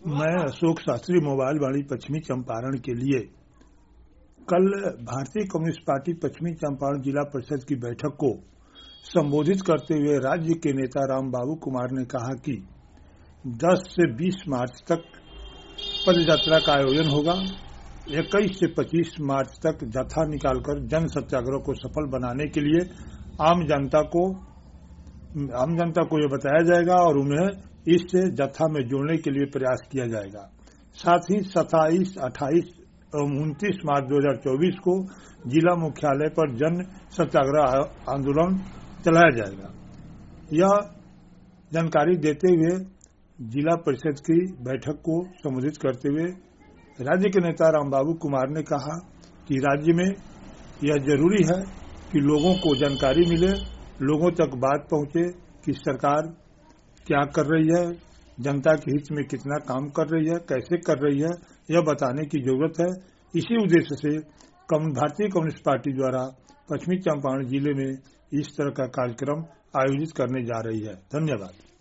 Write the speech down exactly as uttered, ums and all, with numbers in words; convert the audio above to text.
मैं अशोक शास्त्री मोबाइल वाली पश्चिमी चंपारण के लिए कल भारतीय कम्युनिस्ट पार्टी पश्चिमी चंपारण जिला परिषद की बैठक को संबोधित करते हुए राज्य के नेता रामबाबू कुमार ने कहा कि दस से बीस मार्च तक पदयात्रा का आयोजन होगा। इक्कीस से पच्चीस मार्च तक जत्था निकालकर जन सत्याग्रह को सफल बनाने के लिए आम जनता को आम जनता को यह बताया जाएगा और उन्हें इससे जत्था में जोड़ने के लिए प्रयास किया जाएगा। साथ ही सत्ताईस, अट्ठाईस और उनतीस मार्च दो हज़ार चौबीस को जिला मुख्यालय पर जन सत्याग्रह आंदोलन चलाया जाएगा। यह जानकारी देते हुए जिला परिषद की बैठक को संबोधित करते हुए राज्य के नेता रामबाबू कुमार ने कहा कि राज्य में यह जरूरी है कि लोगों को जानकारी मिले, लोगों तक बात पहुंचे कि सरकार क्या कर रही है, जनता के हित में कितना काम कर रही है, कैसे कर रही है, यह बताने की जरूरत है। इसी उद्देश्य से भारतीय कम्युनिस्ट पार्टी द्वारा पश्चिमी चंपारण जिले में इस तरह का कार्यक्रम आयोजित करने जा रही है। धन्यवाद।